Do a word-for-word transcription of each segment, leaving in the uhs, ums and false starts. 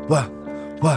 Uá, uá,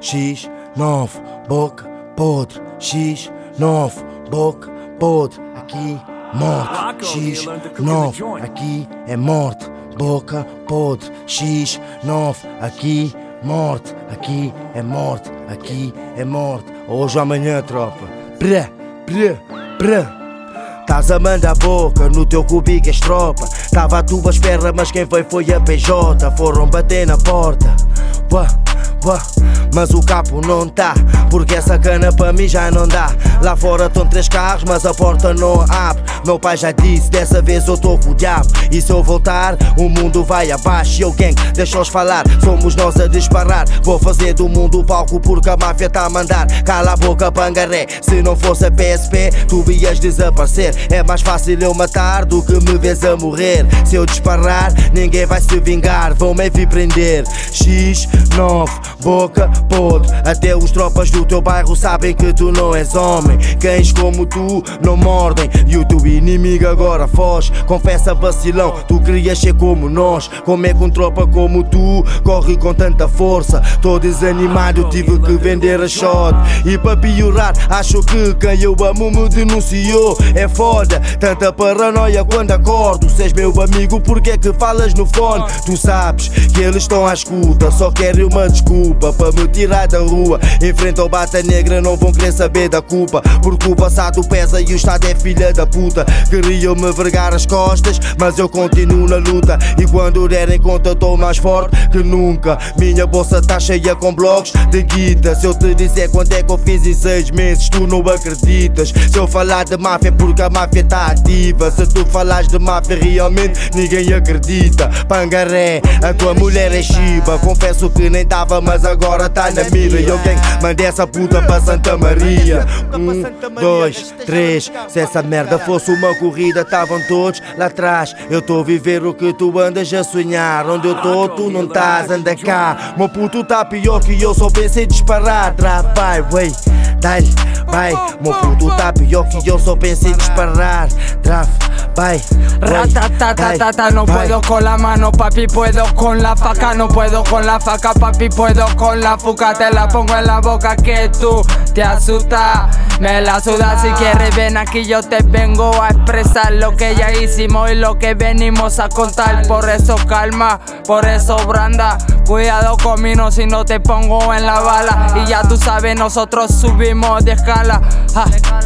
X nove, boca podre. X nove, boca podre. Aqui, morte. X nove, aqui é morte. Boca podre. X nove, aqui, morte. Aqui é morte. Aqui é morte. Hoje ou amanhã, tropa. Pré, pré, pré. Tás a mandar boca, no teu cubico és tropa. Tava a tua espera, mas quem veio foi a P J. Foram bater na porta. Uá, uá, mas o capo não tá, porque essa cana para mim já não dá. Lá fora estão três carros, mas a porta não abre. Meu pai já disse, dessa vez eu tô com o diabo. E se eu voltar, o mundo vai abaixo. E eu, gang, deixa-os falar, somos nós a disparar. Vou fazer do mundo palco porque a máfia tá a mandar. Cala a boca, pangaré, se não fosse a P S P, tu ias desaparecer. É mais fácil eu matar do que me vês a morrer. Se eu disparar, ninguém vai se vingar, vão-me vir prender. X nove, boca podre. Até os tropas do teu bairro sabem que tu não és homem. Cães como tu não mordem e o teu inimigo agora foge. Confessa, vacilão, tu querias ser como nós. Como é que um tropa como tu corre com tanta força? Tô desanimado, tive que vender a shot. E para piorar, acho que quem eu amo me denunciou. É foda, tanta paranoia quando acordo. Se és meu amigo, porque é que falas no fone? Tu sabes que eles estão à escuta, só querem uma desculpa para me tirar da rua. Em frente ao Bata Negra não vão querer saber da culpa, porque o passado pesa e o Estado é filha da puta. Queriam-me vergar as costas, mas eu continuo na luta. E quando derem conta estou mais forte que nunca. Minha bolsa tá cheia com blocos de guita. Se eu te disser quanto é que eu fiz em seis meses, tu não acreditas. Se eu falar de máfia é porque a máfia tá ativa. Se tu falares de máfia realmente ninguém acredita. Pangaré, a tua mulher é chiba. Confesso que nem tava, mas agora tá na mira. E eu quem mandei essa puta pra Santa Maria. Um, dois, três. Se essa merda fosse uma corrida, estavam todos lá atrás. Eu tô a viver o que tu andas a sonhar. Onde eu tô, tu não estás, anda cá. Meu puto tá pior que eu, só pensei em disparar. Trava, vai, wey, dai, vai. Meu puto tá pior que eu, só pensei em disparar. Trava, vai, ratatatatata, no puedo con la mano, papi, puedo con la faca. No puedo con la faca, papi, puedo con la fuca. Te la pongo en la boca que tú te asustas. Me la sudas, si quieres ven aquí, yo te vengo a expresar lo que ya hicimos y lo que venimos a contar. Por eso calma, por eso branda. Cuidado conmigo si no te pongo en la bala. Y ya tú sabes, nosotros subimos de escala. Ja.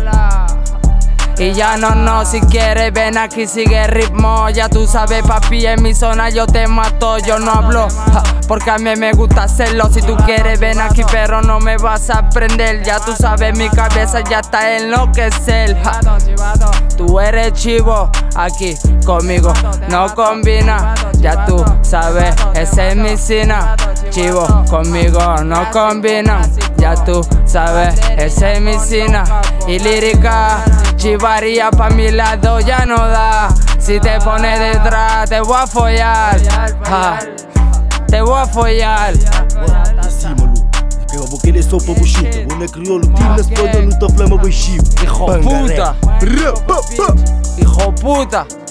Y ya no, no, si quieres ven aquí, sigue el ritmo. Ya tú sabes, papi, en mi zona yo te mato. Yo no hablo, ja, porque a mí me gusta hacerlo. Si tú quieres ven aquí, pero no me vas a prender. Ya tú sabes, mi cabeza ya está en enloquecer, ja. Tú eres chivo, aquí conmigo no combina. Ya tú sabes, esa es mi cena. Chivo, conmigo no combina. Ya tú sabes, esa es mi cena. Y lírica, chivaría pa' mi lado ya no da. Si te pones detrás te voy a follar, ja. Te voy a follar. Assim, maluco, eu vou querer sopa buchita. Vou na crioulo, tiro na espanha, luta flama, boi chivo. Hijo puta, hijo puta.